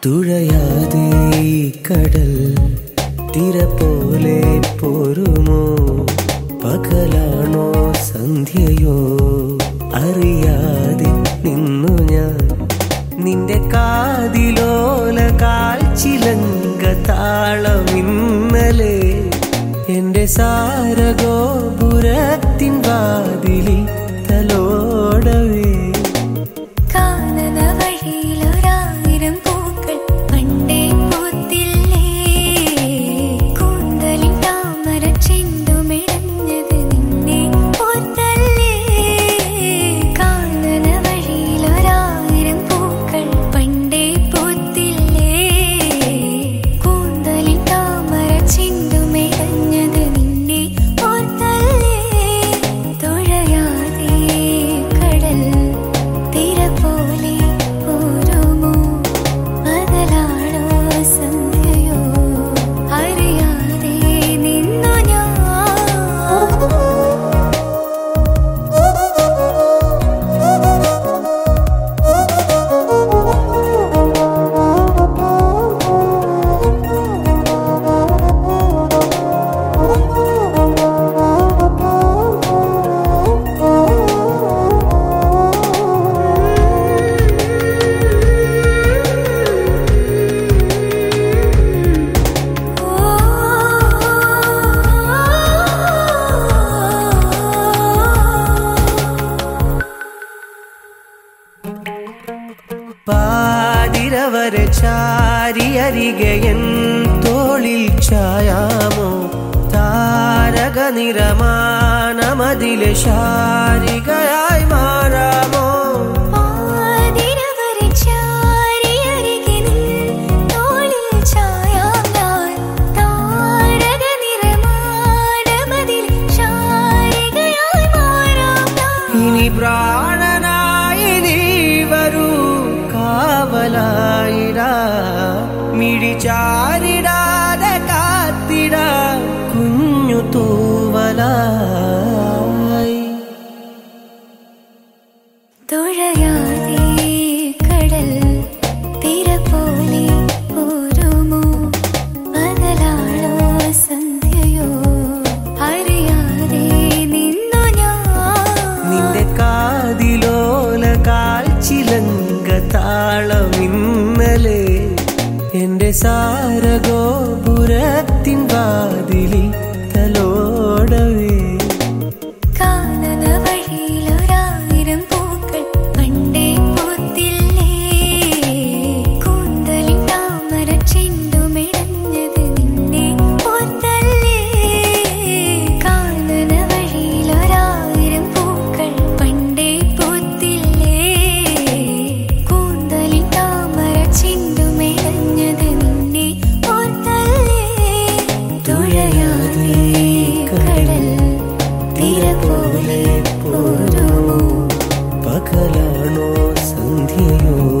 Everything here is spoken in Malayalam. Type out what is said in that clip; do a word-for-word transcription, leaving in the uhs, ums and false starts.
തുഴയാതെ കടൽ തിര പോലെ പോരുമോ? പകലാണോ സന്ധ്യയോ അറിയാതെ നിന്നു ഞാൻ നിന്റെ കാതിലോല കാൽച്ചിലങ്ക താളം ഇന്നലെ എന്റെ സാരഗോപുരത്തിൻ വാതിലിൽ തലോടവേ. പാതിരവരെ ചാരി അരികെയൻ തോളിൽ ചായാമോ? താരക നിറമാനമതിലെ ശാരികയായി മാറാമോ? ഇനി പ്രാണനായി നീ വരൂ കാവലായിടാ, മിഴിചാരിടാതെ കാത്തിടാ കുഞ്ഞു തൂവലായി. തുഴയാതെ കടൽ തിര പോലെ പോരുമോ? പകലാണോ സന്ധ്യയോ അറിയാതെ നിന്നു ഞാൻ നിന്റെ കാതിലോല കാൽച്ചിലങ്ക താളം ഇന്നലെ എന്റെ സാരഗോപുരത്തിൻ വാതിലിൽ തലോടവേ. പകലാണോ സന്ധ്യയോ